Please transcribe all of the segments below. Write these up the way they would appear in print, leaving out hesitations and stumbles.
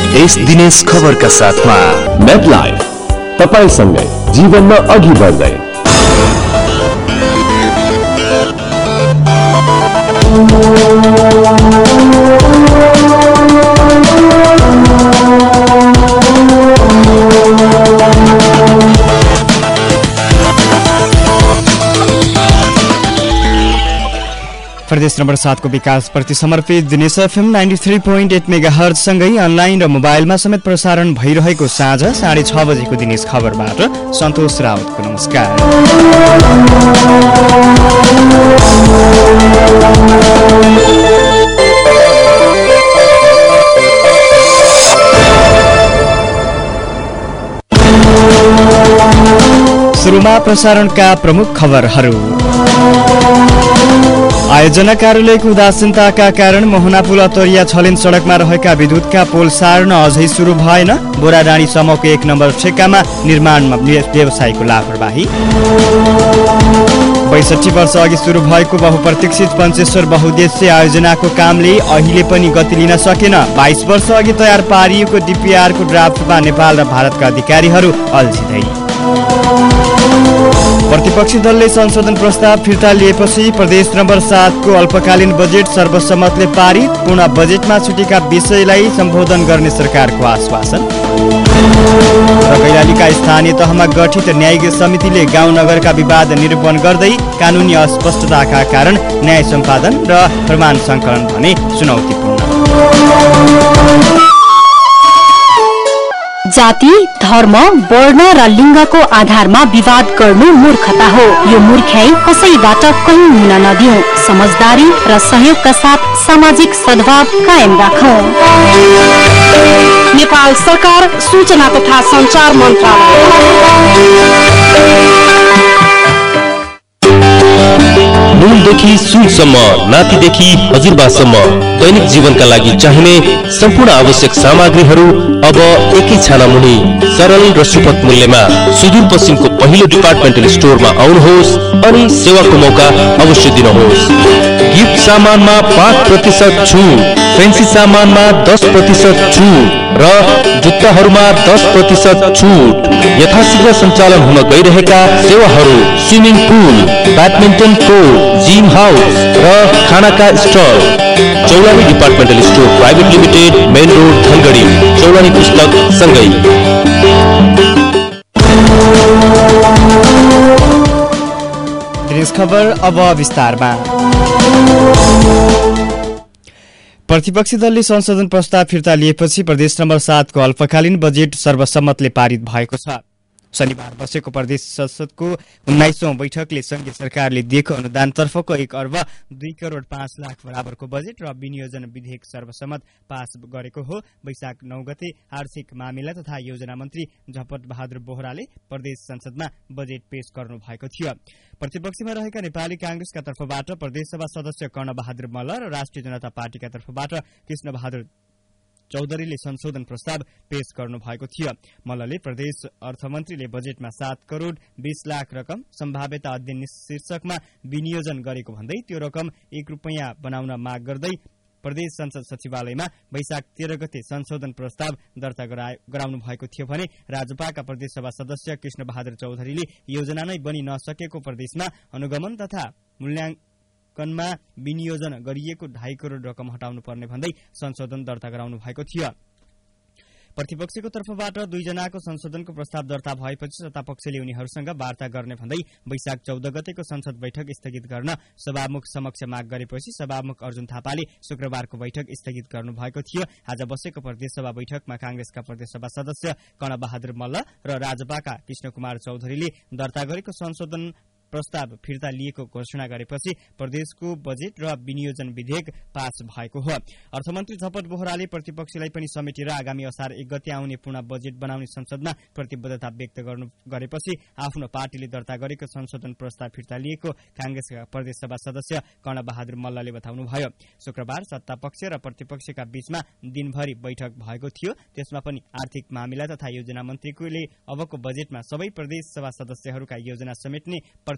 देश दिनेश खबरका साथमा मेटलाइफ तपाईसँगै जीवनमा अघि बढ्दै। प्रदेश नम्बर 7 को विकास प्रति समर्पित दिनेश एफएम 93.8 मेगाहर्ज सँगै अनलाइन र मोबाइलमा समेत प्रसारण भइरहेको साँझ 6:30 बजेको दिनेश खबरबाट सन्तोष राउतको नमस्कार। सुरुमा प्रसारणका प्रमुख खबरहरू। आयोजना कार्यालयको उदासीनताका कारण मोहना पुल अतरिया छलेन सडकमा रहेका विद्युतका पोल सार्न अझै सुरु भएन। बोराडाँडी समूहको 1 नम्बर ठेक्कामा निर्माणमा व्यवसायको लापरवाही। 62 वर्ष अघि सुरु भएको बहुप्रतीक्षित पञ्चेश्वर बहुद्देश्य आयोजनाको कामले अहिले पनि गति लिन सकेन। 22 वर्ष अघि तयार पारिएको डीपीआरको ड्राफ्टमा नेपाल र भारतका अधिकारीहरू अल्झिँदै। प्रतिपक्षी दलले संशोधन प्रस्ताव फिर्ता लिएपछि प्रदेश नम्बर 7 को अल्पकालीन बजेट सर्वसम्मतले पारित। पूर्ण बजेटमा छुटेका विषयलाई सम्बोधन गर्ने सरकारको आश्वासन। र कैलालीका स्थानीय तहमा गठित न्यायिक समितिले गाउँ नगरका विवाद निरूपण गर्दै कानुनी अस्पष्टताका कारण न्याय सम्पादन र प्रमाण सङ्कलन भने चुनौतीपूर्ण। जाति, धर्म, वर्ण र लिङ्गको आधारमा विवाद गर्नु मूर्खता हो। यो मूर्ख्याई कसैबाट कहीँ हुन नदिऊ। समझदारी र सहयोगका साथ सामाजिक सद्भाव कायम राखौं। नेपाल सरकार सूचना तथा सञ्चार मन्त्रालय। नुनदेखि सुनसम्म, नातिदेखि हजुरबासम्म दैनिक जीवनका लागि चाहिने सम्पूर्ण आवश्यक सामग्रीहरू अब एकै छाना मुनि सरल र सुपथ मूल्यमा सुदूरपश्चिमको पहिलो डिपार्टमेन्टल स्टोरमा आउनुहोस् अनि सेवाको मौका अवश्य दिनुहोस्। गिफ्ट सामानमा 5% छुट, फेन्सी सामानमा 10% छुट र जुत्ताहरूमा 10% छुट। यथाशीघ्र सञ्चालन हुन गइरहेका सेवाहरू swimming pool, badminton court, gym house र खानाका stall. Chaulani departmental store private limited, main road, Dhangadhi. Chaulani पुस्तक सँगै। दिनेश खबर अब विस्तारमा। प्रतिपक्षी दलले संशोधन प्रस्ताव फिर्ता लिएपछि प्रदेश नम्बर 7 को अल्पकालीन बजेट सर्वसम्मतले पारित भएको छ। शनिबार बसेको प्रदेश संसदको 19औं बैठकले संघीय सरकारले दिएको अनुदानतर्फको 1 अर्ब 2 करोड 5 लाख बराबरको बजेट र विनियोजन विधेयक सर्वसम्मत पास गरेको हो। वैशाख 9 गते आर्थिक मामिला तथा योजना मन्त्री झपट बहादुर बोहराले प्रदेश संसदमा बजेट पेश गर्नु भएको थियो। प्रतिपक्षमा रहेका नेपाली कांग्रेसका तर्फबाट प्रदेशसभा सदस्य कर्ण बहादुर मल्ल र राष्ट्रिय जनता पार्टीका तर्फबाट कृष्ण बहादुर चौधरीले संशोधन प्रस्ताव पेश गर्नु भएको थियो। मल्लले प्रदेश अर्थमन्त्रीले बजेटमा 7 करोड 20 लाख रकम सम्भाव्यता अध्ययन शीर्षकमा विनियोजन गरेको भन्दै त्यो रकम 1 रुपैयाँ बनाउन माग गर्दै प्रदेश संसद सचिवालयमा वैशाख 13 गते संशोधन प्रस्ताव दर्ता गराउनु भएको थियो भने राजपाका प्रदेशसभा सदस्य कृष्ण बहादुर चौधरीले योजना नै बनि नसकेको प्रदेशमा अनुगमन तथा मूल्याङ्कनमा विनियोजन गरिएको 2.5 करोड रकम हटाउनु पर्ने भन्दै संशोधन दर्ता गराउनु भएको थियो। प्रतिपक्षको तर्फबाट 2 जनाको संशोधनको प्रस्ताव दर्ता भएपछि सत्तापक्षले उनीहरूसँग वार्ता गर्ने भन्दै वैशाख 14 गतेको संसद बैठक स्थगित गर्न सभामुख समक्ष माग गरेपछि सभामुख अर्जुन थापाले शुक्रबारको बैठक स्थगित गर्नु भएको थियो। आज बसेको प्रदेशसभा बैठकमा कांग्रेसका प्रदेशसभा सदस्य कर्ण बहादुर मल्ल र राजपाका कृष्ण कुमार चौधरीले दर्ता गरेको संशोधन प्रस्ताव फिर्ता लिएको घोषणा गरेपछि प्रदेशको बजेट र विनियोजन विधेयक पास भएको हो। अर्थमन्त्री झपट बोहराले प्रतिपक्षलाई पनि समेटेर आगामी असार 1 गते आउने पूर्ण बजेट बनाउने संसदमा प्रतिबद्धता व्यक्त गरेपछि आफ्नो पार्टीले दर्ता गरेको संशोधन प्रस्ताव फिर्ता लिएको कांग्रेसका प्रदेशसभा सदस्य कर्ण बहादुर मल्लले बताउनुभयो। शुक्रबार सत्तापक्ष र प्रतिपक्षका बीचमा दिनभरि बैठक भएको थियो। त्यसमा पनि आर्थिक मामिला तथा योजना मन्त्रीले अबको बजेटमा सबै प्रदेशसभा सदस्यहरूका योजना समेट्ने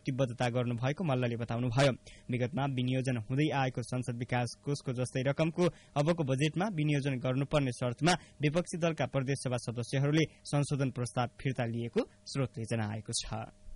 प्रतिबद्धता गर्नुभएको मल्लले बताउनुभयो। विगतमा विनियोजन हुँदै आएको संसद विकास कोषको जस्तै रकमको अबको बजेटमा विनियोजन गर्नुपर्ने शर्तमा विपक्षी दलका प्रदेशसभा सदस्यहरूले संशोधन प्रस्ताव फिर्ता लिएको स्रोतले जनाएको छ।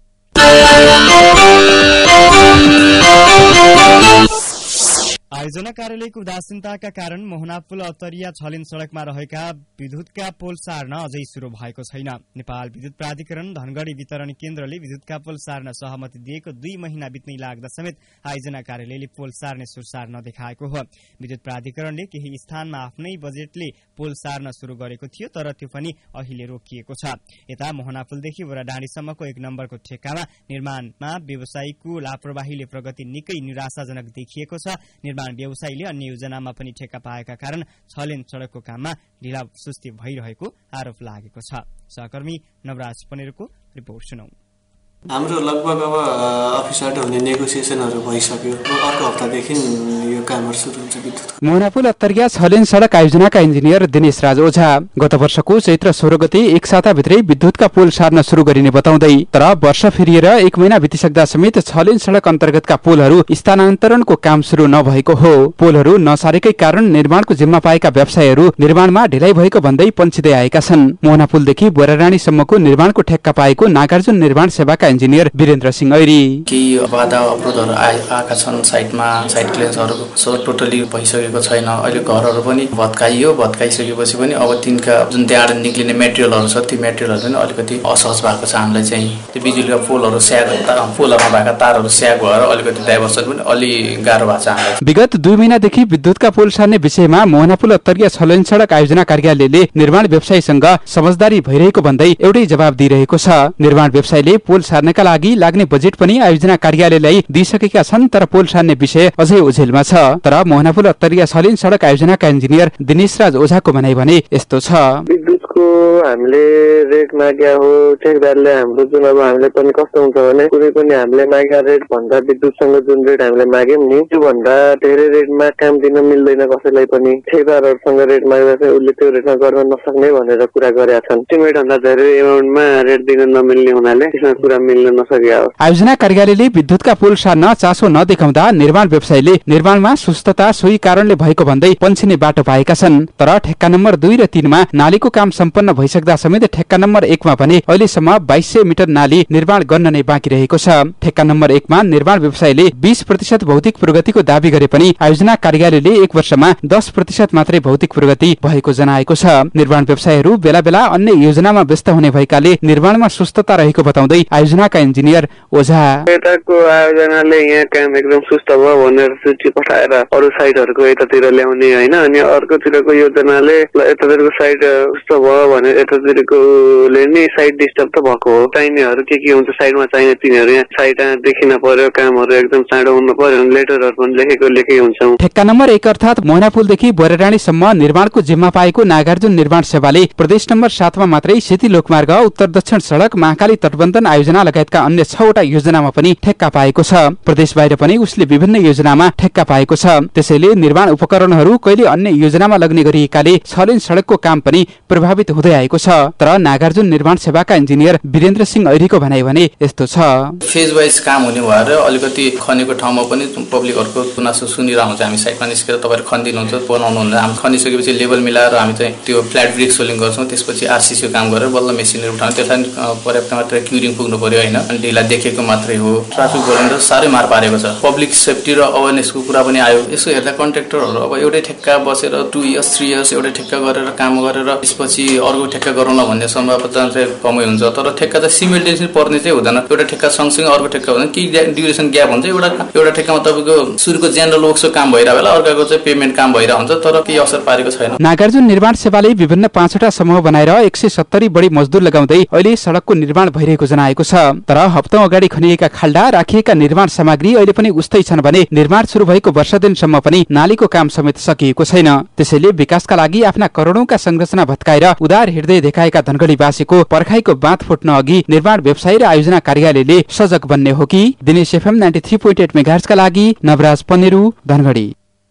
आयोजना कार्यालयको उदासीनताका कारण मोहना पुल अत्तरिया छलेन सड़कमा रहेका विद्युतका पोल सार्न अझै शुरू भएको छैन। नेपाल विद्युत प्राधिकरण धनगढ़ी वितरण केन्द्रले विद्युतका पोल सार्न सहमति दिएको 2 महिना बित्नै लाग्दा समेत आयोजना कार्यालयले पोल सार्ने सुरसार नदेखाएको हो। विद्युत प्राधिकरणले केही स्थानमा आफ्नै बजेटले पोल सार्न शुरू गरेको थियो, तर त्यो पनि अहिले रोकिएको छ। यता मोहना पुलदेखि वराडाँडीसम्मको 1 नम्बरको ठेक्कामा निर्माणमा व्यवसायीको लापरवाहीले प्रगति निकै निराशाजनक देखिएको छ। निर्माण व्यवसायीले अन्य योजनामा पनि ठेक्का पाएका कारण छलेन सड़कको काममा ढिलासुस्ती भइरहेको आरोप लागेको छ। सहकर्मी नवराज पनेरको रिपोर्ट सुनौ। हाम्रो लगभग अब अफिसबाट हुने नेगोसिएसनहरू भइसक्यो। अर्को हप्तादेखि यो कामहरू सुरु हुन्छ। विद्युत मोहना पुल अत्तरिया छलेन सड़क आयोजनाका इन्जिनियर दिनेश राज ओझा गत वर्षको चैत्र 16 गते 1 साताभित्रै विद्युतका पोल सार्न शुरू गरिने बताउँदै, तर वर्ष फेरिएर 1 महिना बितिसक्दा समेत छलेन सड़क अन्तर्गतका पोलहरू स्थानान्तरणको काम शुरू नभएको हो। पोलहरू नसारेकै कारण निर्माणको जिम्मा पाएका व्यवसायीहरू निर्माणमा ढिलाइ भएको भन्दै पन्छिँदै आएका छन्। मोहना पुलदेखि बोरारानीसम्मको निर्माणको ठेक्का पाएको नागार्जुन निर्माण सेवाका इन्जिनियर वीरेन्द्र सिंह ऐरी केही बाधा अवरोधहरू आएका छन्। साइडमा साइड क्लियरेन्सहरू टोटली भइसकेको छैन। अहिले घरहरू पनि भत्काइसकेपछि पनि अब तिनका जुन त्यहाँबाट निक्लिने मेटेरियलहरू छ ती मेटेरियलहरू पनि अलिकति असहज भएको छ। हामीलाई चाहिँ त्यो बिजुलीका पोलहरू पोलमा भएका तारहरू स्याग भएर अलिकति डाइभर्सन पनि अलि गाह्रो भएको छ हामीलाई। विगत 2 महिनादेखि विद्युतका पोल सार्ने विषयमा मोहना पुल अत्तरिया छलेन सड़क आयोजना कार्यालयले निर्माण व्यवसायीसँग समझदारी भइरहेको भन्दै एउटै जवाब दिइरहेको छ। निर्माण व्यवसायीले पोल सार्नका लागि लाग्ने बजेट पनि आयोजना कार्यालयलाई दिइसकेका छन्, तर पोल सार्ने विषय अझै ओझेलमा छ। तर मोहना पुल अत्तरिया छलेन सड़क आयोजनाका इन्जिनियर दिनेश राज ओझाको भनाइ भने यस्तो छ। विद्युतको हामीले रेट माग्या हो ठेकदारले हाम्रो जुन अब हामीले पनि कस्तो हुन्छ भने कुनै पनि हामीले मागेका रेट भन्दा विद्युतसँग जुन रेट हामीले माग्यौं नि त्यो भन्दा धेरै रेटमा काम दिन मिल्दैन। कसैलाई पनि ठेकदारहरूसँग रेट माग्दा चाहिँ उसले त्यो रेटमा गर्न नसक्ने भनेर कुरा गरेका छन्। एस्टिमेट भन्दा धेरै एमाउन्टमा रेट दिन नमिल्ने हुनाले त्यसमा कुरा मिल्न नसकेको हो। आयोजना कार्यालयले विद्युतका पोल सार्न चासो नदेखाउँदा निर्माण व्यवसायीले निर्माणमा सुस्तता सोही कारणले भएको भन्दै पन्छिने बाटो पाएका छन्। तर ठेक्का नम्बर 2 र 3 मा नालीको काम सम्पन्न भइसक्दा समेत ठेक्का नम्बर 1 मा भने अहिलेसम्म 2200 मिटर नाली निर्माण गर्न नै बाँकी रहेको छ। ठेक्का नम्बर 1 मा निर्माण व्यवसायीले 20% भौतिक प्रगतिको दावी गरे पनि आयोजना कार्यालयले 1 वर्षमा 10% मात्रै भौतिक प्रगति भएको जनाएको छ। निर्माण व्यवसायीहरू बेला बेला अन्य योजनामा व्यस्त हुने भएकाले निर्माणमा सुस्तता रहेको बताउँदै आयोजनाका इन्जिनियर ओझा यताको आयोजनाले यहाँ काम एकदम सुस्त भयो भनेर सूची पठाएर अरू साइटहरूको यतातिर ल्याउने हैन, अनि अर्कोतिरको योजनाले यतातिरको साइट सुस्त भयो भने यतातिरकोले नि साइट डिस्टर्ब त भएको हो। चाहिनेहरू के हुन्छ साइडमा चाहिने तिनीहरू यहाँ साइट देखिन पर्यो, कामहरू एकदम चाँडो हुनु पर्यो, लेटरहरू पनि लेखेकै हुन्छौँ। ठेक्का नम्बर 1 अर्थात मोहना पुलदेखि बोराडाँडीसम्म निर्माणको जिम्मा पाएको नागार्जुन निर्माण सेवाले प्रदेश नम्बर 7 मा मात्रै सेती लोकमार्ग, उत्तर दक्षिण सड़क, महाकाली तटबन्धन आयोजना लगायतका अन्य 6 वटा योजनामा पनि ठेक्का पाएको छ। प्रदेश बाहिर पनि उसले विभिन्न योजनामा ठेक्का पाएको छ। त्यसैले निर्माण उपकरणहरू कहिले अन्य योजनामा लग्ने गरिएकाले छलेन सड़कको काम पनि प्रभावित हुँदै आएको छ। तर नागार्जुन निर्माण सेवाका इन्जिनियर वीरेन्द्र सिंह ऐरीको भनाइ भने यस्तो छ। फेज वाइज काम हुने भएर अलिकति खनेको ठाउँमा पनि पब्लिकहरुको गुनासो सुनिरहेको हुन्छ। हामी साइडमा निस्केर तपाईहरु खनिदिनुहुन्छ, बनाउनुहुन्छ, हामी खनिसकेपछि लेभल मिलाएर हामी चाहिँ त्यो फ्ल्याट ब्रिक सोलिङ गर्छौं। त्यसपछि आरसीसी काम गरेर बल्ल मेसिनहरु उठाउँ। त्यसलाई पर्याप्त मात्रा क्युरिङ पुग्नु पर्यो हैन, अनि ढिला देखेको मात्रै हो। ट्राफिक भोलिन्ट सारै मार पारेको छ। पब्लिक सेफ्टी र अवेरनेसको कुरा पनि आयो। यसो हेर्दा कन्ट्र्याक्टरहरु अब एउटै ठेक्का बसेर 2 इयर्स 3 इयर्स एउटै ठेक्का गरेर काम गरेर त्यसपछि अर्को ठेक्का गरौँला भन्ने सम्भावना चाहिँ कमै हुन्छ। तर ठेक्का चाहिँ सिमिल्टेनियसली पर्ने चाहिँ हुँदैन। एउटा ठेक्का सँगसँगै अर्को ठेक्का हुँदैन, कि ड्युरेसन ग्याप हुन्छ। एउटा ठेक्कामा तपाईको सुरुको जेनरल वर्क्सको काम भइरहेको बेला अर्काको चाहिँ पेमेन्ट काम भइरहेको हुन्छ, तर केही असर पारेको छैन। नागार्जुन निर्माण सेवाले विभिन्न 5 वटा समूह बनाएर 170 बढी मजदुर लगाउँदै अहिले सडकको निर्माण भइरहेको जनाएको छ। तर हप्तौं अगाडि खनिएका खाल्डा, राखिएका निर्माण सामग्री अहिले पनि उस्तै छन् भने निर्माण सुरु भएको वर्ष दिनसम्म पनि नालीको काम समेत सकिएको छैन। त्यसैले विकासका लागि आफ्ना करोडौंका संरचना भत्काएर उदार हृदय देखाएका धनगढीवासीको पर्खाइको बाँध फुट्न अघि निर्माण व्यवसायी र आयोजना कार्यालयले सजग बन्ने हो कि? दिनेश एफएम 93.8 मेगाहर्जका लागि नवराज पनेरू, धनगढी।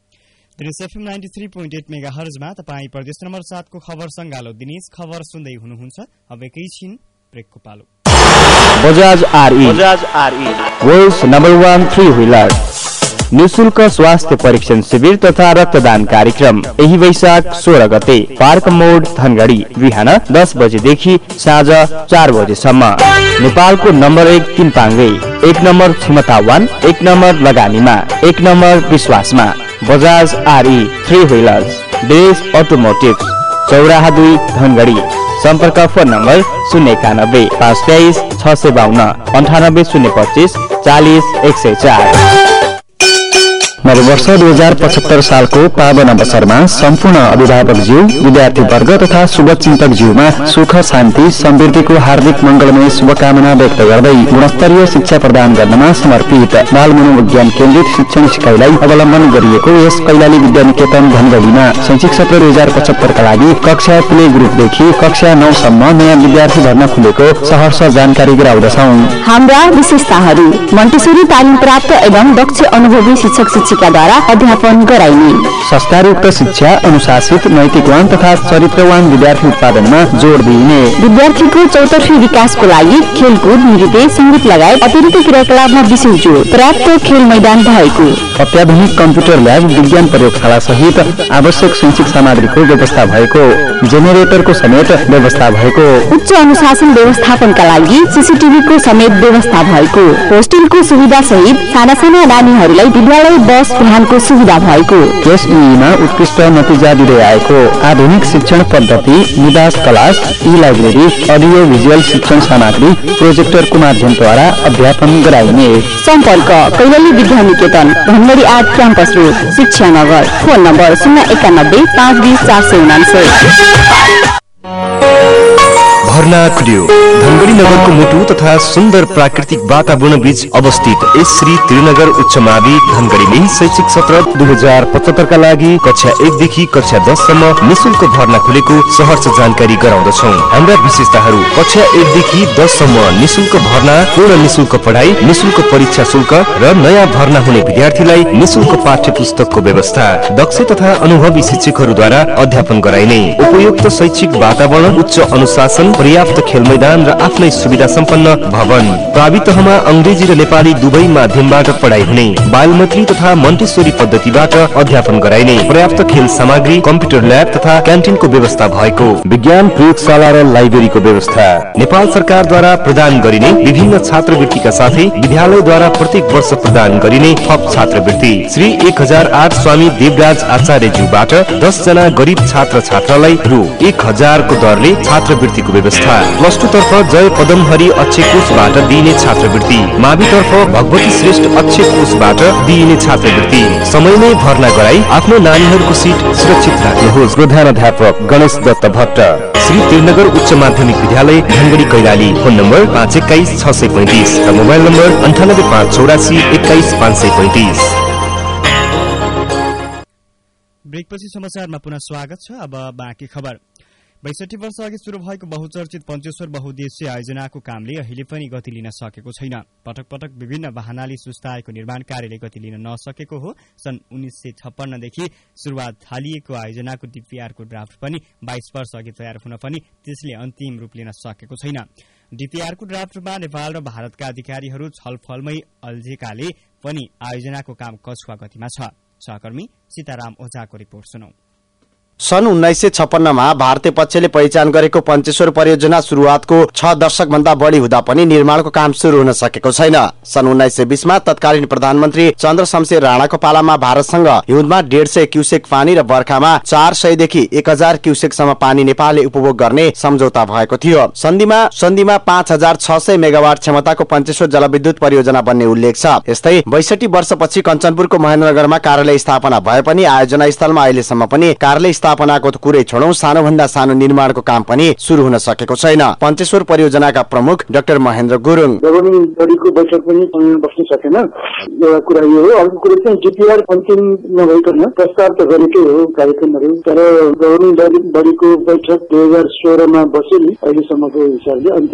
दिनेश एफएम 93.8 मेगाहर्जमा तपाईँ प्रदेश नम्बर 7 को खबर संगालो दिनेश खबर सुन्दै हुनुहुन्छ। अब एकैछिन ब्रेकको पालो। बजाज आरई वर्ल्ड्स नम्बर 1 3-व्हीलर। निःशुल्क स्वास्थ्य परीक्षण शिविर तथा रक्तदान कार्यक्रम यही वैशाख 16 गते पार्क मोड धनगढी बिहान 10 बजेदेखि साँझ 4 बजेसम्म। नेपालको नम्बर 1 तिनपाङ्गे, 1 नम्बर क्षमतावान, 1 नम्बर लगानीमा, 1 नम्बर विश्वासमा बजाज आरई 3-व्हीलर्स देश अटोमोटिभ चौराहा 2 धनगढी। सम्पर्क फोन नम्बर 091 523 652 98 025 40 104। नववर्ष 2075 सालको पावन अवसरमा सम्पूर्ण अभिभावकज्यू, विद्यार्थीवर्ग तथा शुभचिन्तकज्यूमा सुख शान्ति समृद्धिको हार्दिक मङ्गलमय शुभकामना व्यक्त गर्दै गुणस्तरीय शिक्षा प्रदान गर्नमा समर्पित बाल मनोविज्ञान केन्द्रित शिक्षण सिकाइलाई अवलम्बन गरिएको यस कैलाली विद्यानिकेतन धनगढीमा शैक्षिक सत्र 2075 का लागि कक्षा प्ले ग्रुपदेखि कक्षा 9 सम्म नयाँ विद्यार्थी भर्ना खुलेको सहर्ष जानकारी गराउँदछौँ। हाम्रा विशेषताहरू: मन्टेसरी तालिम प्राप्त एवं दक्ष अनुभवी शिक्षक द्वारा अध्यापन गराइने, संस्कारयुक्त शिक्षा, अनुशासित नैतिकवान तथा चरित्रवान विद्यार्थी उत्पादनमा जोड दिइने, विद्यार्थीको चौतर्फी विकासको लागि खेलकुद, नृत्य, संगीत लगायत अतिरिक्त क्रियाकलापमा विशेष जोड, पर्याप्त खेल मैदान भएको, अत्याधुनिक कम्प्युटर ल्याब, विज्ञान प्रयोगशाला सहित आवश्यक शैक्षिक सामग्रीको व्यवस्था भएको, जेनेरेटरको समेत व्यवस्था भएको, उच्च अनुशासन व्यवस्थापनका लागि सीसीटीभीको समेत व्यवस्था भएको, होस्टेलको सुविधा सहित साना साना नानीहरूलाई विद्यालय बस वाहनको सुविधा भएको, एसईमा उत्कृष्ट नतिजा दिँदै आएको, आधुनिक शिक्षण पद्धति, निवास class, e library, audio visual शिक्षण सामग्री, प्रोजेक्टरको माध्यमद्वारा अध्यापन गराइने। सम्पर्क Kailali Vidyaniketan Dhangadhi 8 campus road Shiksha Nagar. Phone number 091 520 499। भर्ना खुल्यो। धनगढी नगरको मुटु तथा सुन्दर प्राकृतिक वातावरण बीच अवस्थित यस श्री त्रिनगर उच्च मावि धनगढीले शैक्षिक सत्र 2075 का लागि कक्षा 1 देखि कक्षा 10 सम्म निशुल्क भर्ना खुलेको सहर्ष जानकारी गराउँदछौँ। हाम्रा विशेषताहरू: कक्षा 1 देखि 10 सम्म निशुल्क भर्ना, पूर्ण निशुल्क पढाइ, निशुल्क परीक्षा शुल्क र नयाँ भर्ना हुने विद्यार्थीलाई निशुल्क पाठ्य पुस्तकको व्यवस्था, दक्ष तथा अनुभवी शिक्षकहरूद्वारा अध्यापन गराइने, उपयुक्त शैक्षिक वातावरण, उच्च अनुशासन, पर्याप्त खेल मैदान र आफ्नै सुविधा सम्पन्न भवन, प्रावितहमा अंग्रेजी र नेपाली दुवै माध्यमबाट पढाइ हुने, बालमैत्री तथा मन्टेसरी पद्धतिबाट अध्यापन गराइने, पर्याप्त खेल सामग्री, कम्प्युटर ल्याब तथा क्यान्टिनको व्यवस्था भएको, विज्ञान प्रयोगशाला र लाइब्रेरीको व्यवस्था, नेपाल सरकारद्वारा प्रदान गरिने विभिन्न छात्रवृत्तिका साथै विद्यालयद्वारा प्रत्येक वर्ष प्रदान गरिने थप छात्रवृत्ति, श्री 1008 स्वामी देवराज आचार्यज्यूबाट 10 जना गरीब छात्र छात्रालाई रु 1000 को दरले छात्रवृत्तिको व्यवस्था, प्लस 2 तर्फ जय पदमहरि अक्षय कोषबाट दिइने छात्रवृत्ति, मावि तर्फ भगवती श्रेष्ठ अक्षय कोषबाट दिइने छात्रवृत्ति। समयमै भर्ना गराई आफ्नो नानीहरूको सिट सुरक्षित राख्नुहोस्। प्रधानाध्यापक गणेश दत्त भट्ट, श्री त्रिनगर उच्च माध्यमिक विद्यालय धनगढी कैलाली। फोन नम्बर 521 635 र मोबाइल नम्बर 98 584 21 535। ब्रेकपछि समाचारमा पुनः स्वागत छ। अब बाँकी खबर। 62 वर्ष अघि शुरू भएको बहुचर्चित पञ्चेश्वर बहुद्देश्य आयोजनाको कामले अहिले पनि गति लिन सकेको छैन। पटक पटक विभिन्न बहानाले सुस्ताएको निर्माण कार्यले गति लिन नसकेको हो। सन् 1956 देखि शुरूआत थालिएको आयोजनाको डीपीआरको ड्राफ्ट पनि 22 वर्ष अघि तयार हुन पनि त्यसले अन्तिम रूप लिन सकेको छैन। डीपीआरको ड्राफ्टमा नेपाल र भारतका अधिकारीहरू छलफलमै अल्झेकाले पनि आयोजनाको काम कछुवा गतिमा छ। सहकर्मी सीताराम ओझाको रिपोर्ट सुनौ। सन् 1956 मा भारतीय पक्षले पहिचान गरेको पञ्चेश्वर परियोजना सुरुवातको 6 दशक भन्दा बढी हुँदा पनि निर्माणको काम शुरू हुन सकेको छैन। सन् 1920 मा तत्कालीन प्रधानमन्त्री चन्द्र शमशेर राणाको पालामा भारतसँग हिउँदमा 150 क्युसेक पानी र बर्खामा 400 देखि 1000 क्युसेकसम्म पानी नेपालले उपभोग गर्ने सम्झौता भएको थियो। सन्धिमा 5600 मेगावाट क्षमताको पञ्चेश्वर जलविद्युत परियोजना बन्ने उल्लेख छ। यस्तै 62 वर्षपछि कञ्चनपुरको महेन्द्रनगरमा कार्यालय स्थापना भए पनि आयोजना स्थलमा अहिलेसम्म पनि कार्यालय स्थापनाको कुरै छोडौं सानो भन्दा सानो निर्माणको काम पनि सुरु हुन सकेको छैन। पञ्चेश्वर परियोजनाका प्रमुख डाक्टर महेन्द्र गुरुङ, गभर्निङ बडीको बैठक पनि बस्न सकेन, एउटा कुरा यो हो। अर्को कुरा चाहिँ डीपीआर अन्तिम नभइकन प्रस्ताव त गरेकै हो कार्यक्रमहरू, तर गभर्निङ बडीको बैठक 2016 मा बसेली अहिलेसम्मको हिसाबले अन्तिम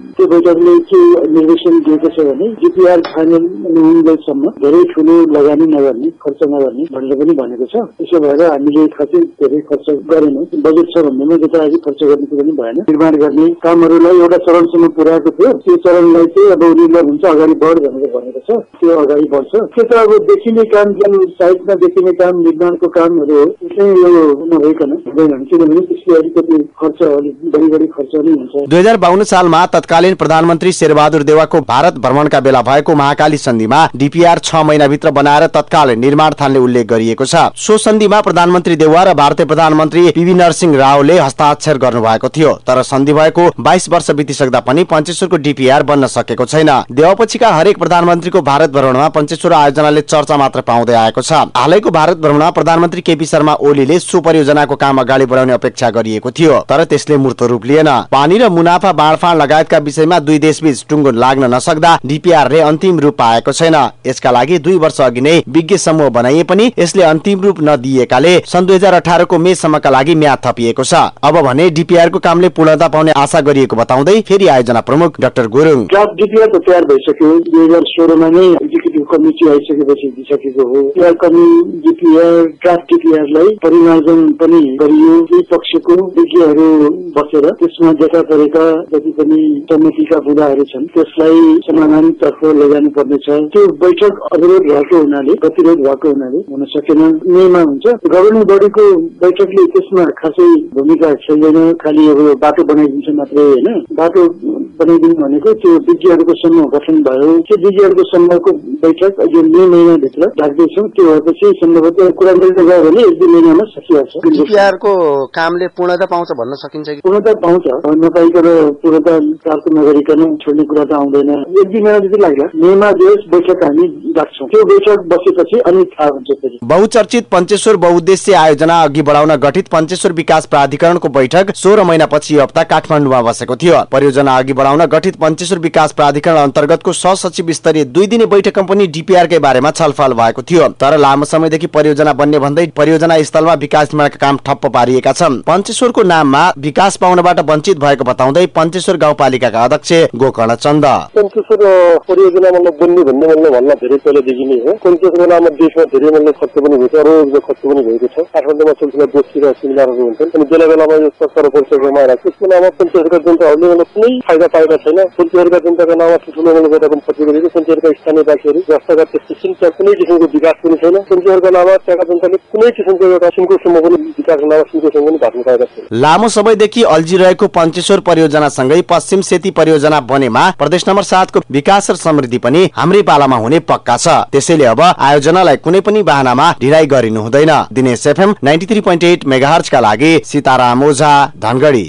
त्यो बैठकले के निर्देशन दिएको छ भने डिपिआर फाइनल नहुन्जेलसम्म धेरै ठुलो लगानी नगर्ने, खर्च नगर्ने भनेर पनि भनेको छ। त्यसो भएर हामीले खासै धेरै खर्च गरेनौँ। बजेट छ भन्दैमा जताभावी खर्च गर्ने कुरो पनि भएन। निर्माण गर्ने कामहरूलाई एउटा चरणसम्म पुर्याएको थियो। त्यो चरणलाई चाहिँ अब उनीहरूले हुन्छ अगाडि बढ भनेर भनेको छ। त्यो अगाडि बढ्छ। त्यो त अब देखिने काम, जुन साइडमा देखिने काम, निर्माणको कामहरू हो, त्यसै यो नभइकन हुँदैन, किनभने त्यसले अलिकति खर्च बढी खर्च नै हुन्छ। 2052 सालमा तत्कालीन प्रधानमन्त्री शेरबहादुर देउवाको भारत भ्रमणका बेला भएको महाकाली सन्धिमा डिपिआर 6 महिनाभित्र बनाएर तत्काल निर्माण थाल्ने उल्लेख गरिएको छ। सो सन्धिमा प्रधानमन्त्री देउवा र भारतीय प्रधानमन्त्री पीवी नरसिंह रावले हस्ताक्षर गर्नुभएको थियो। तर सन्धि भएको 22 वर्ष बितिसक्दा पनि पञ्चेश्वरको डिपिआर बन्न सकेको छैन। देउवापछिका हरेक प्रधानमन्त्रीको भारत भ्रमणमा पञ्चेश्वर आयोजनाले चर्चा मात्र पाउँदै आएको छ। हालैको भारत भ्रमणमा प्रधानमन्त्री केपी शर्मा ओलीले सो परियोजनाको काम अगाडि बढाउने अपेक्षा गरिएको थियो, तर त्यसले मूर्त रूप लिएन। पानी र मुनाफा बाँडफाँड लगायतका विषयमा दुई देशबीच टुङ्गो लाग्न नसक्दा डिपिआरले अन्तिम रूप पाएको छैन। यसका लागि 2 वर्ष अघि नै विज्ञ समूह बनाइए पनि यसले अन्तिम रूप नदिएकाले सन् 2018 को मे सम्मका लागि म्याद थपिएको छ। अब भने डिपिआरको कामले पूर्णता पाउने आशा गरिएको बताउँदै फेरि आयोजना प्रमुख डाक्टर गुरुङ, ड्राफ्ट डिपिआर त तयार भइसक्यो। 2016 मा नै एक्जिक्युटिभ कमिटी आइसकेपछि दिइसकेको हो। त्यो डिपिआर ड्राफ्ट डिपिआरलाई परिमार्जन पनि गरियो। दुई पक्षको विज्ञहरू बसेर त्यसमा देखा परेका जति पनि सम्मतिका बुदाहरू छन् त्यसलाई समाधानतर्फ लैजानु पर्नेछ। त्यो बैठक अवरोध भएको हुनाले, गतिरोध भएको हुनाले हुन सकेन। मेमा हुन्छ। गभर्निङ बडीको बैठकले त्यसमा खासै भूमिका खेल्दैन। खालि अब बाटो बनाइदिन्छ मात्रै होइन। बाटो बनाइदिनु भनेको त्यो विज्ञहरूको समूह गठन भयो। त्यो विज्ञहरूको समूहको बैठक यो मे महिनाभित्र राख्दैछौँ। त्यो भएपछि सम्भवतः कुरा मिल्दै गयो भने 1-2 महिनामा सकिहाल्छ। डिपिआरको कामले पूर्णता पाउँछ भन्न सकिन्छ कि? पूर्णता पाउँछ। नपाइकन पूर्णता प्राप्त नगरिकन छोड्ने कुरा त आउँदैन। 1-2 महिना जति लाग्ला। मेमा बैठक हामी राख्छौँ। त्यो बैठक बसेपछि अनि थाहा हुन्छ फेरि। बहुचर्चित पञ्चेश्वर बहुउद्देश्य आयोजना अघि बढाउन गठित पञ्चेश्वर विकास प्राधिकरणको बैठक 16 महिनापछि यो हप्ता काठमाडौँमा बसेको थियो। परियोजना अघि बढाउन गठित पञ्चेश्वर विकास प्राधिकरण अन्तर्गतको सहसचिव स्तरीय 2 दिने बैठकमा पनि डिपिआरकै बारेमा छलफल भएको थियो। तर लामो समयदेखि परियोजना बन्ने भन्दै परियोजना स्थलमा विकास निर्माणका काम ठप्प पारिएका छन्। पञ्चेश्वरको नाममा विकास पाउनबाट वञ्चित भएको बताउँदै पञ्चेश्वर गाउँपालिकाका अध्यक्ष गोकर्ण चन्द, पञ्चेश्वर परियोजना मतलब बन्ने भन्ने भन्न धेरै पहिलादेखि नै हो। पञ्चेश्वरको नाममा देशमा धेरै मतलब खर्च पनि भएको छ, रोजको खर्च पनि भएको छ। काठमाडौँमा ठुल्ठुला गोष्ठी र सेमिनारहरू हुन्छन् अनि बेला बेलामा यो सरकार परिषदमा आएर त्यसको नाममा पञ्चेश्वरका जनताहरूले मतलब कुनै फाइदा पाएका छैन। पञ्चेश्वरका जनताको नाममा ठुल्ठुलो गरेर पनि खर्च गरेको। पञ्चेश्वरका स्थानीय वासीहरू जस्ताका त्यस्तो कुनै किसिमको विकास पनि छैन। पञ्चेश्वरका नाममा त्यहाँका जनताले कुनै किसिमको एउटा सिन्कोसम्म पनि विकासको नाममा सिन्कोसम्म पनि भाग्नु पाएका छैन। लामो समयदेखि अल्झिरहेको पञ्चेश्वर परियोजनासँगै पश्चिम सेती परियोजना बनेमा प्रदेश नम्बर 7 को विकास र समृद्धि पनि हाम्रै पालामा हुने पक्का छ। त्यसैले अब आयोजनालाई कुनै पनि बहानामा ढिलाइ गरिनु हुँदैन। दिनेश एफएम 93.8 मेगाहर्ज का लागि सीताराम ओझा, धनगढी।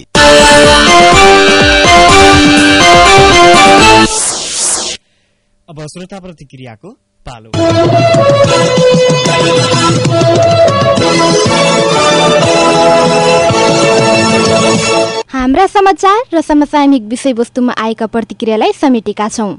अब श्रोता प्रतिक्रियाको पालो। हाम्रा समाचार र समसामयिक विषयवस्तुमा आएका प्रतिक्रियालाई समेटेका छौं।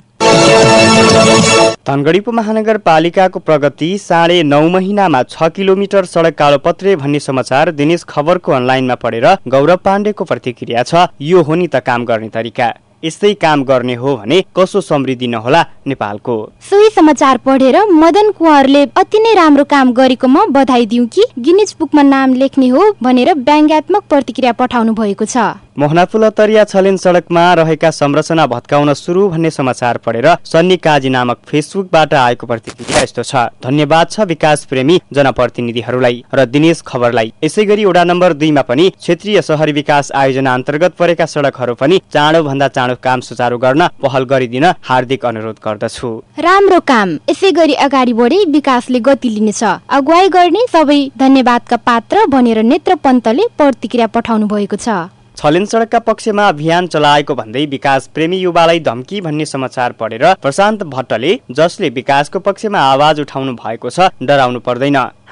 धनगढी उपमहानगरपालिकाको प्रगति 9.5 महिनामा 6 किलोमिटर सडक कालोपत्रे भन्ने समाचार दिनेश खबरको अनलाइनमा पढेर गौरव पाण्डेको प्रतिक्रिया छ। यो हो नि त काम गर्ने तरिका। यस्तै काम गर्ने हो भने कसो समृद्धि नहोला नेपालको। सोही समाचार पढेर मदन कुँवरले अति नै राम्रो काम गरेकोमा बधाई दिउँ कि गिनिज बुकमा नाम लेख्ने हो भनेर व्यङ्ग्यात्मक प्रतिक्रिया पठाउनु भएको छ। मोहनाफुल तरिया छलेन सडकमा रहेका संरचना भत्काउन सुरु भन्ने समाचार पढेर सन्नी काजी नामक फेसबुकबाट आएको प्रतिक्रिया यस्तो छ। धन्यवाद छ विकास प्रेमी जनप्रतिनिधिहरूलाई र दिनेश खबरलाई। यसैगरी वडा नम्बर 2 मा पनि क्षेत्रीय शहरी विकास आयोजना अन्तर्गत परेका सडकहरू पनि चाँडो भन्दा चाँडो काम सुचारू गर्न पहल गरिदिन हार्दिक अनुरोध गर्दछु। राम्रो काम। यसैगरी अगाडि बढी विकासले गति लिनेछ। अगुवाई गर्ने सबै धन्यवादका पात्र भनेर नेत्र पन्तले प्रतिक्रिया पठाउनु भएको छ। छलेन सडकका पक्षमा अभियान चलाएको भन्दै विकास प्रेमी युवालाई धम्की भन्ने समाचार पढेर प्रशान्त भट्टले जसले विकासको पक्षमा आवाज उठाउनु भएको छ डराउनु पर्दैन।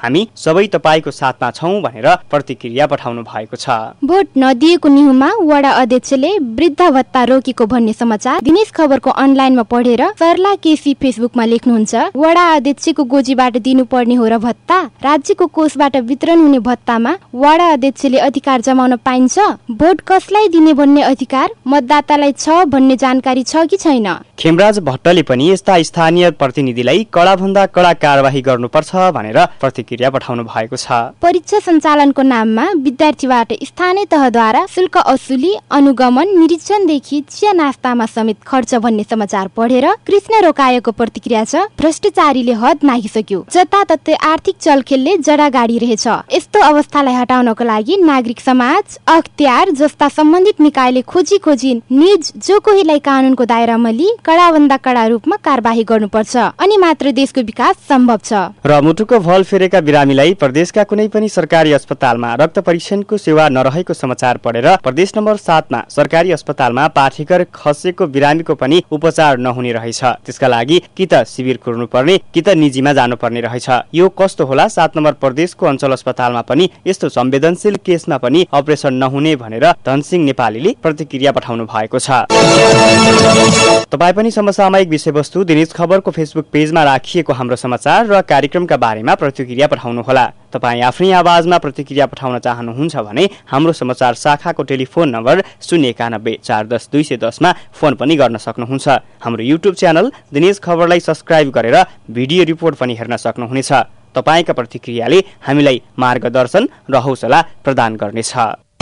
हामी सबै तपाईको साथमा छौं भनेर प्रतिक्रिया पठाउनु भएको छ। भोट नदिएको निहुमा वडा अध्यक्षले वृद्ध भत्ता रोकेको भन्ने समाचार दिनेश खबरको अनलाइनमा पढेर सरला केसी फेसबुकमा लेख्नुहुन्छ, वडा अध्यक्षको गोजीबाट दिनुपर्ने हो र भत्ता? राज्यको कोषबाट वितरण हुने भत्तामा वडा अध्यक्षले अधिकार जमाउन पाइन्छ? भोट कसलाई दिने भन्ने अधिकार मतदातालाई छ भन्ने जानकारी छ कि छैन? खेमराज भट्टले पनि यस्ता स्थानीय प्रतिनिधिलाई कडाभन्दा कड़ा कारबाही गर्नुपर्छ भनेर प्रतिक्रिया पठाउनु भएको छ। परीक्षा सञ्चालनको नाममा विद्यार्थीबाट स्थानीय तहद्वारा शुल्क असुली, अनुगमन, निरीक्षणदेखि चिया नास्तामा समेत खर्च भन्ने समाचार पढेर कृष्ण रोकाएको प्रतिक्रिया छ, भ्रष्टाचारीले हद नागिसक्यो, जताततै आर्थिक चलखेलले जडा गाडी रहेछ। यस्तो अवस्थालाई हटाउनको लागि नागरिक समाज, अख्तियार जस्ता सम्बन्धित निकायले खोजी निज जो कोहीलाई कानूनको दायरामा लिई कडाभन्दा कड़ा रूपमा कारबाही गर्नुपर्छ, अनि मात्र देशको विकास सम्भव छ। र मुटुको भल फेरेका बिरामीलाई प्रदेशका कुनै पनि सरकारी अस्पतालमा रक्त परीक्षणको सेवा नरहेको समाचार पढेर प्रदेश नम्बर 7 मा सरकारी अस्पतालमा पाठेघर खसेको बिरामीको पनि उपचार नहुने रहेछ। त्यसका लागि कि त शिविर कुर्नु पर्ने कि त निजीमा जानुपर्ने रहेछ। यो कस्तो होला? 7 नम्बर प्रदेशको अञ्चल अस्पतालमा पनि यस्तो संवेदनशील केसमा पनि अपरेसन नहुने भनेर धनसिंह नेपालीले प्रतिक्रिया पठाउनु भएको छ। तपाई पनि समसामयिक विषयवस्तु दिनेश खबरको फेसबुक पेजमा राखिएको हाम्रो समाचार र कार्यक्रमका बारेमा प्रतिक्रिया पठाउनुहोला। तपाई आफ्नै आवाजमा प्रतिक्रिया पठाउन चाहनुहुन्छ भने हाम्रो समाचार शाखाको टेलिफोन नम्बर 091 410 210 मा फोन पनि गर्न सक्नुहुन्छ। हाम्रो युट्युब च्यानल दिनेश खबरलाई सब्स्क्राइब गरेर भिडियो रिपोर्ट पनि हेर्न सक्नुहुनेछ। तपाईका प्रतिक्रियाले हामीलाई मार्गदर्शन र हौसला प्रदान गर्नेछ।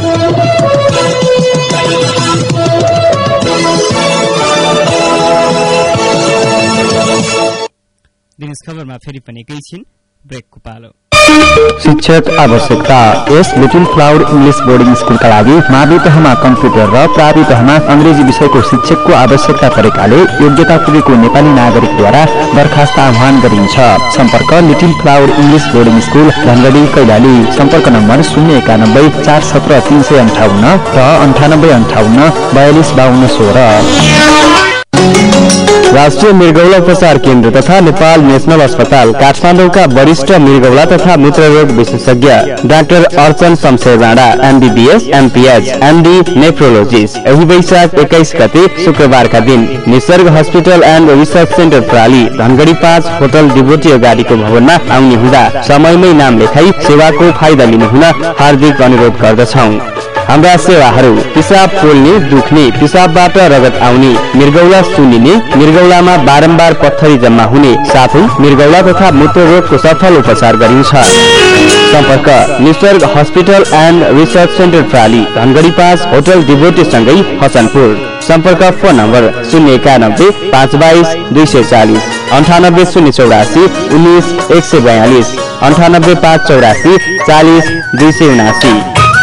दिनेश खबरमा फेरि पनि एकैछिन ब्रेकको पालो। शिक्षक आवश्यकता। यस लिटिल फ्लावर इङ्ग्लिस बोर्डिङ स्कुलका लागि मावि तहमा कम्प्युटर र प्रावि तहमा अंग्रेजी विषयको शिक्षकको आवश्यकता परेकाले योग्यता पुगेको नेपाली नागरिकद्वारा दरखास्त आह्वान गरिन्छ। सम्पर्क little flower English boarding school Dhangadhi Kailali. सम्पर्क नम्बर 091 417 358 र 9858 4252 16। राष्ट्रिय मृगौला उपचार केन्द्र तथा नेपाल नेशनल अस्पताल काठमाडौँका वरिष्ठ मृगौला तथा मूत्ररोग विशेषज्ञ doctor Archan Shamsher Rana MBBS MPH MD nephrologist यही वैशाख 21 गते शुक्रबारका दिन Nisarga hospital and research center प्राली धनगढी 5 होटल डिभोटी अगाडिको भवनमा आउने हुँदा समयमै नाम लेखाई सेवाको फाइदा लिनुहुन हार्दिक अनुरोध गर्दछौं। हाम्रा सेवाहरू पिसाब पोल्ने, दुख्ने, पिसाबबाट रगत आउने, मृगौला सुन्निने, मृगौलामा बारम्बार पत्थरी जम्मा हुने, साथै मृगौला तथा मूत्ररोगको सफल उपचार गरिन्छ। सम्पर्क Nisarga hospital and research center प्राली धनगढी 5 होटल डिभोटी सँगै हसनपुर। सम्पर्क फोन नम्बर 091 522 240 98 084 19 142 98 584 40 279।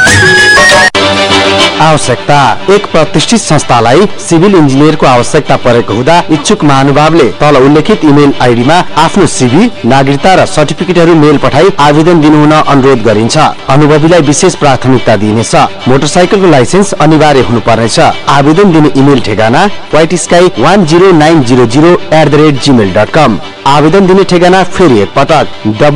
आवश्यकता। एक प्रतिष्ठित संस्थालाई सिभिल इन्जिनियरको आवश्यकता परेको हुँदा इच्छुक महानुभावले तल उल्लेखित इमेल आइडीमा आफ्नो CV, नागरिकता र सर्टिफिकेटहरू मेल पठाई आवेदन दिनुहुन अनुरोध गरिन्छ। अनुभवीलाई विशेष प्राथमिकता दिइनेछ। मोटरसाइकलको लाइसेन्स अनिवार्य हुनुपर्नेछ। आवेदन दिने इमेल ठेगाना whitesky1090@gmail.com। आवेदन दिने ठेगाना फेरि एक पटक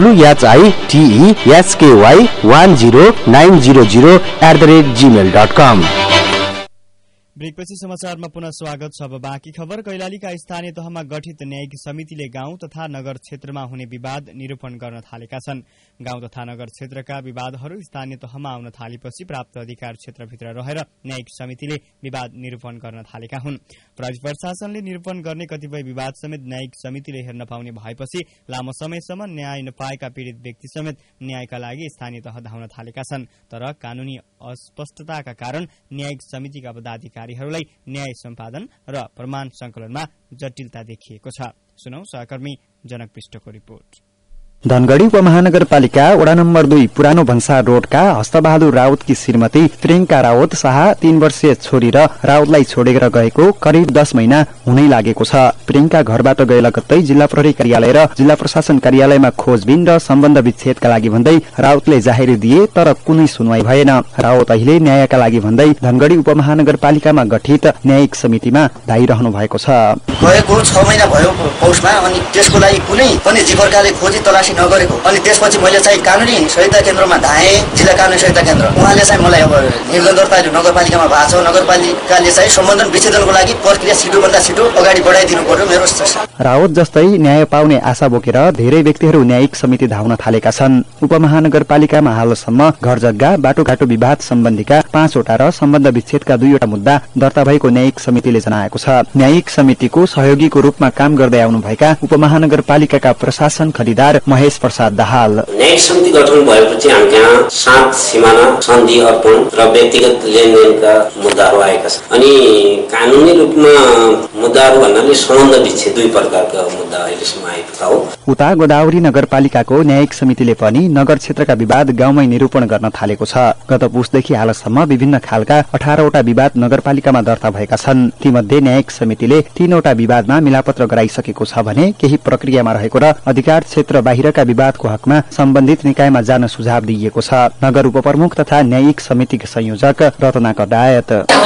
WHITESKY1090@gmail.com। ब्रेकपछि समाचारमा पुनः स्वागत छ। अब बाँकी खबर। कैलालीका स्थानीय तहमा गठित न्यायिक समितिले गाउँ तथा नगर क्षेत्रमा हुने विवाद निरूपण गर्न थालेका छन्। गाउँ तथा नगर क्षेत्रका विवादहरू स्थानीय तहमा आउन थालेपछि प्राप्त अधिकार क्षेत्रभित्र रहेर न्यायिक समितिले विवाद निरूपण गर्न थालेका हुन्। प्रशासनले निरूपण गर्ने कतिपय विवाद समेत न्यायिक समितिले हेर्न पाउने भएपछि लामो समयसम्म न्याय नपाएका पीड़ित व्यक्ति समेत न्यायका लागि स्थानीय तह धाउन थालेका छन्। तर कानूनी अस्पष्टताका कारण न्यायिक समितिका पदाधिकारीहरूलाई न्याय सम्पादन र प्रमाण संकलनमा जटिलता देखिएको छ। सुनौ सहकर्मी जनक पृष्ठको रिपोर्ट। धनगढी उपमहानगरपालिका वडा नम्बर 2 पुरानो भन्सार रोडका हस्तबहादुर राउतकी श्रीमती प्रियंका राउत शाह 3 वर्षीय छोरी र राउतलाई छोडेर गएको करिब 10 महिना हुनै लागेको छ। प्रियंका घरबाट गए लगत्तै जिल्ला प्रहरी कार्यालय र जिल्ला प्रशासन कार्यालयमा खोजबिन र सम्बन्ध विच्छेदका लागि भन्दै राउतले जाहेरी दिए तर कुनै सुनवाई भएन। राउत अहिले न्यायका लागि भन्दै धनगढी उपमहानगरपालिकामा गठित न्यायिक समितिमा धाइरहनु भएको छ। गएको 6 महिना भयो पौषमा, अनि त्यसको लागि कुनै पनि जिफरकाले खोजी तलासी पछि नगरेको। अनि त्यसपछि मैले चाहिँ कानुनी सहायता केन्द्रमा धाएँ, जिल्ला कानुनी सहायता केन्द्र। उहाँले चाहिँ मलाई अब निर्णय दर्ता नगरपालिकामा भएको छ, नगरपालिकाले चाहिँ सम्बन्धन विच्छेदनको लागि प्रक्रिया छिटोभन्दा छिटो अगाडि बढाइदिनु पर्यो मेरो। रावत जस्तै न्याय पाउने आशा बोकेर धेरै व्यक्तिहरू न्यायिक समिति धाउन थालेका छन्। उपमहानगरपालिकामा हालसम्म घर जग्गा बाटोघाटो विवाद सम्बन्धीका 5 वटा र सम्बन्ध विच्छेदका 2 वटा मुद्दा दर्ता भएको न्यायिक समितिले जनाएको छ। न्यायिक समितिको सहयोगीको रूपमा काम गर्दै आउनुभएका उपमहानगरपालिकाका प्रशासन खरिदार महेश प्रसाद दाहाल, न्यायिक समिति गठन भएपछि हामी त्यहाँ 7 सिमाना सन्धि अर्पण र व्यक्तिगत लेनदेनका मुद्दाहरू आएका छन्। अनि कानुनी रूपमा मुद्दाहरू भन्नाले सम्बन्ध विच्छेद 2 प्रकारका मुद्दा अहिलेसम्म आइपुग्दा हो। उता गोदावरी नगरपालिकाको न्यायिक समितिले पनि नगर क्षेत्रका विवाद गाउँमै निरूपण गर्न थालेको छ। गत पुसदेखि हालसम्म विभिन्न खालका 18 वटा विवाद नगरपालिकामा दर्ता भएका छन्। तीमध्ये न्यायिक समितिले 3 वटा विवादमा मिलापत्र गराइसकेको छ भने केही प्रक्रियामा रहेको र अधिकार क्षेत्र बाहिरका विवादको हकमा सम्बन्धित निकायमा जान सुझाव दिइएको छ। नगर उपप्रमुख तथा न्यायिक समितिका संयोजक रत्ना कडायत,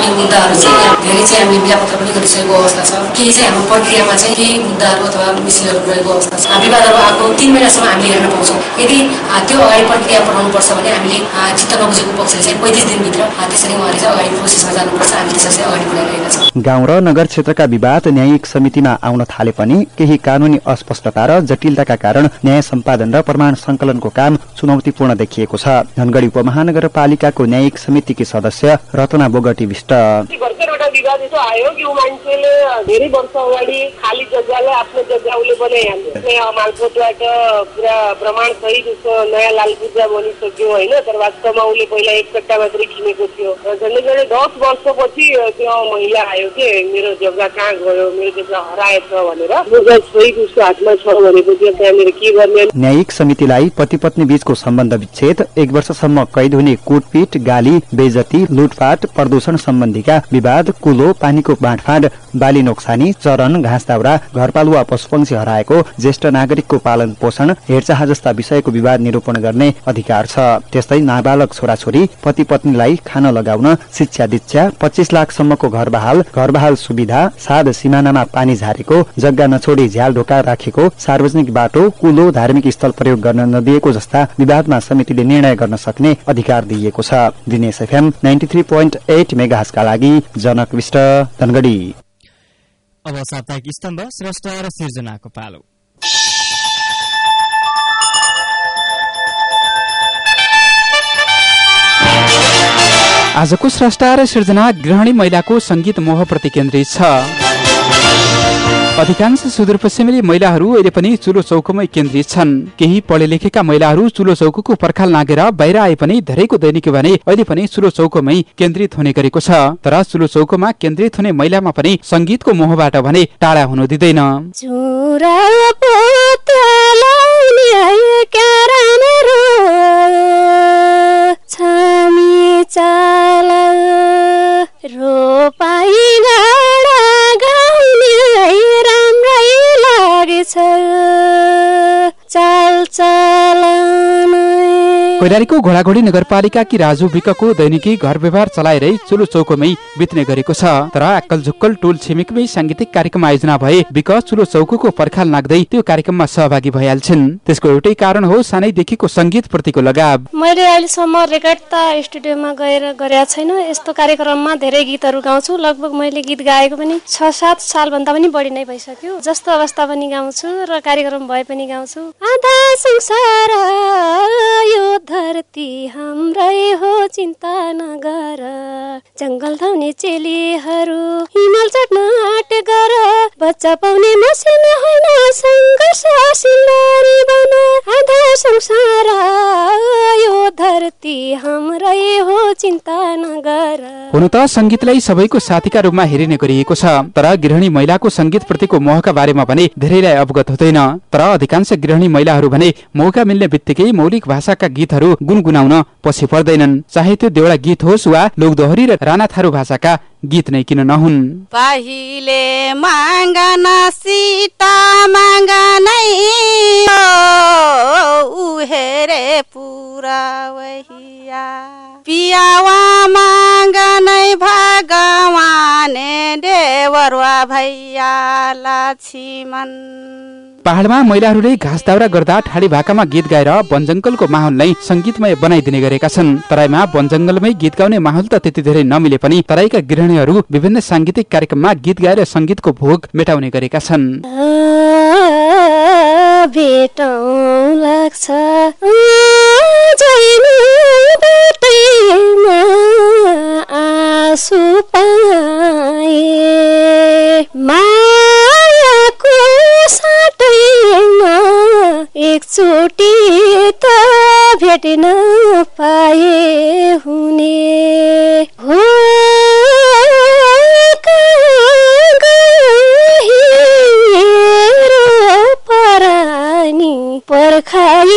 विवादहरू आएको 3 महिनासम्म हामीले हेर्न पाउँछौँ। यदि त्यो अगाडि प्रक्रिया पठाउनुपर्छ भने हामीले चित्त नबुझेको पक्षले चाहिँ 35 दिनभित्र त्यसरी उहाँले चाहिँ अगाडि प्रोसेसमा जानुपर्छ। हामी त्यसरी अगाडि बढाइरहेका छौँ। गाउँ र नगर क्षेत्रका विवाद न्यायिक समितिमा आउन थाले पनि केही कानूनी अस्पष्टता र जटिलताका कारण न्याय सम्पादन र प्रमाण संकलनको काम चुनौतीपूर्ण देखिएको छ। धनगढी उपमहानगरपालिकाको न्यायिक समितिकी सदस्य रत्ना बोगटी विष्ट, विवाद यस्तो आयो कि मान्छेले धेरै वर्ष अगाडि खाली जग्गालाई आफ्नो जग्गा उसले बनाइहाल्यो। मालपोतबाट पुरा प्रमाण सहित उसको नयाँ लालपूजा बनिसक्यो होइन, तर वास्तवमा उसले पहिला 1 कट्टा मात्रै किनेको थियो। झन्डै झन्डै 10 वर्षपछि त्यो महिला आयो कि मेरो जग्गा कहाँ गयो, मेरो जग्गा हराएछ भनेर सहित उसको हातमा छ भनेपछि त्यहाँनिर के गर्ने। न्यायिक समितिलाई पति पत्नी बीचको सम्बन्ध विच्छेद, 1 वर्षसम्म कैद हुने कुटपिट, गाली, बेइज्जती, लुटपाट, प्रदूषण सम्बन्धीका विवाद, कुलो, पानीको बाँडफाँड, बाली नोक्सानी, चरन, घाँस दाउरा, घरपालुवा पशुपक्षी हराएको, ज्येष्ठ नागरिकको पालन पोषण, हेरचाह जस्ता विषयको विवाद निरूपण गर्ने अधिकार छ। त्यस्तै नाबालक छोराछोरी, पति पत्नीलाई खान लगाउन, शिक्षा दीक्षा, 25 लाखसम्मको घरबहाल सुविधा, साध सिमानामा पानी झारेको, जग्गा नछोडी झ्याल ढोका राखेको, सार्वजनिक बाटो, कुलो, धार्मिक स्थल प्रयोग गर्न नदिएको जस्ता विवादमा समितिले निर्णय गर्न सक्ने अधिकार दिइएको छ। दिनेश एफएम 93.8 मेगाहर्जका लागि जनक विष्ट, धनगढी। अब साप्ताहिक स्तम्भ स्रष्टा र सिर्जनाको पालो। आजको स्रष्टा र सिर्जना गृहिणी महिलाको संगीत मोहप्रति केन्द्रित छ। अधिकांश सुदूरपश्चिमेली महिलाहरू अहिले पनि चुलो चौकोमै केन्द्रित छन्। केही पढे लेखेका महिलाहरू चुलो चौकोको पर्खाल नागेर बाहिर आए पनि धेरैको दैनिकी भने अहिले पनि चुलो चौकोमै केन्द्रित हुने गरेको छ। तर चुलो चौकोमा केन्द्रित हुने महिलामा पनि संगीतको मोहबाट भने टाढा हुनु दिँदैन। कैलालीको घोडाघोडी नगरपालिकाकी राजु विकको दैनिकी घर व्यवहार चलाएरै चुलो चौकोमै बित्ने गरेको छ। तर अक्कल झुक्कल टोल छिमेकमै सांगीतिक कार्यक्रम आयोजना भए विक चुलो चौकोको पर्खाल नाग्दै त्यो कार्यक्रममा सहभागी भइहाल्छन्। त्यसको एउटै कारण हो सानैदेखिको संगीत प्रतिको लगाव। मैले अहिलेसम्म रेकर्ड त स्टुडियोमा गएर गरेका छैन। यस्तो कार्यक्रममा धेरै गीतहरू गाउँछु। लगभग मैले गीत गाएको पनि 6-7 सालभन्दा पनि बढी नै भइसक्यो। जस्तो अवस्था पनि गाउँछु र कार्यक्रम भए पनि गाउँछु। आधा संसार यो धरती हाम्रै हो चिन्ता नगर, जंगल धाउने चेलीहरू हिमाल चढ्न आँट गर, बच्चा पाउने मसिन होइन संघर्षशील नारी बन, आधा संसार यो धरती हाम्रै हो चिन्ता नगर। हुन त संगीतलाई सबैको साथीका रूपमा हेरिने गरिएको छ। तर गृहिणी महिलाको संगीत प्रतिको मोहका बारेमा भने धेरैलाई अवगत हुँदैन। तर अधिकांश गृहिणी महिलाहरू भने मौका मिल्ने बित्तिकै मौलिक भाषाका गीतहरू गुनगुनाउन पछि पर्दैनन्। चाहे त्यो देउडा गीत होस् वा लोकदोहोरी र राणा थारू भाषाका गीत नै किन नहुन्। पहिले मांगना सीता मांगनै उहेरे पूरा वहिया, पियावा मांगनै भगवाने देवरवा भैया लक्ष्मण। पहाडमा महिलाहरूले घाँस दाउरा गर्दा ठाडी भाकामा गीत गाएर वनजङ्गलको माहौललाई संगीतमय बनाइदिने गरेका छन्। तराईमा वनजङ्गलमै गीत गाउने माहौल त त्यति धेरै नमिले पनि तराईका गृहिणीहरू विभिन्न सांगीतिक कार्यक्रममा गीत गाएर संगीतको भोग मेटाउने गरेका छन्। भेटौँ लाग्छ जैनी बेटैमा आँसु पाए मायाको साटैमा एकचोटि त भेट्न पाए हुने हो पर्खाई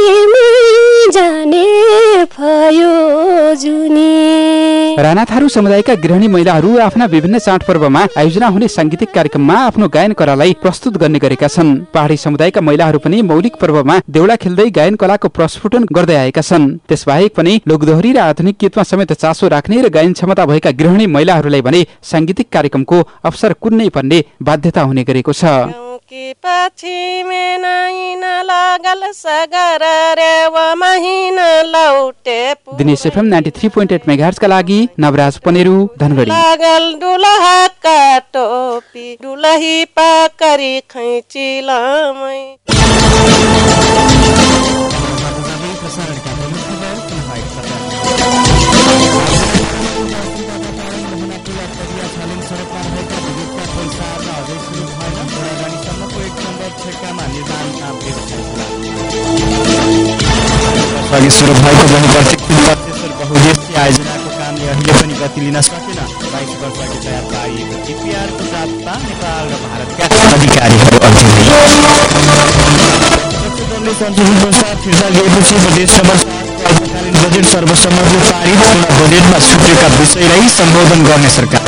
जाने भयो जुनी। राणा थारू समुदायका गृहिणी महिलाहरू आफ्ना विभिन्न चाडपर्वमा आयोजना हुने सांगीतिक कार्यक्रममा आफ्नो गायन कलालाई प्रस्तुत गर्ने गरेका छन्। पहाडी समुदायका महिलाहरू पनि मौलिक पर्वमा देउडा खेल्दै गायन कलाको प्रस्फुटन गर्दै आएका छन्। त्यसबाहेक पनि लोकदोहोरी र आधुनिक गीतमा समेत चासो राख्ने र गायन क्षमता भएका गृहिणी महिलाहरूलाई भने सांगीतिक कार्यक्रमको अवसर कुनै पर्ने बाध्यता हुने गरेको छ। दिनेश एफएम 93.8 मेगाहर्ज का लागि नवराज पनेरू धनगढी। लागल दुलहा का टोपी दुलही पाकरी खैचिलामै। अघि सुरु भएको बहुवार्षिक बहुउद्देश्य आयोजनाको कामले अहिले पनि गति लिन सकेन। 22 वर्षअघि तयार पारिएको डिपिआरको प्राप्तता नेपाल र भारतका अधिकारीहरू अघि दलले संशोधन प्रस्ताव फिर्ता लिएपछि प्रदेश नम्बर 7 को अल्पकालीन बजेट सर्वसम्मतले पारित। पूर्ण बजेटमा छुटेका विषयलाई सम्बोधन गर्ने सरकार।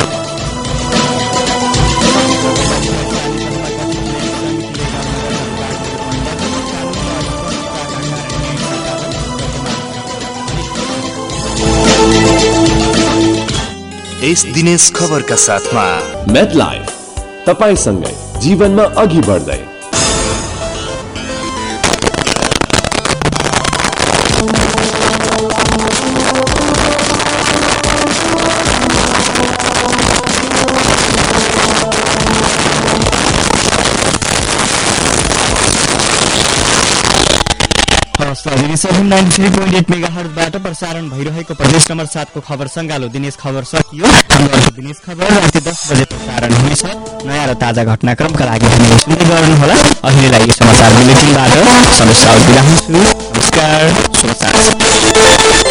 यस दिनेश खबरका साथमा मेडलाइफ तपाईसँगै जीवनमा अघि बढ्दै। दिनेश एफएम 93.8 मेगाहर्जबाट प्रसारण भइरहेको प्रदेश नम्बर 7 को खबर संगालो दिनेश खबर सकियो। दिनेश खबर राति 10 बजे प्रसारण हुनेछ। नयाँ र ताजा घटनाक्रमका लागि हामीले सुन्दै गर्नुहोला। अहिलेलाई यो समाचार बुलेटिनबाट समेत बिदा हुन्छु। नमस्कार, शुभ साँझ।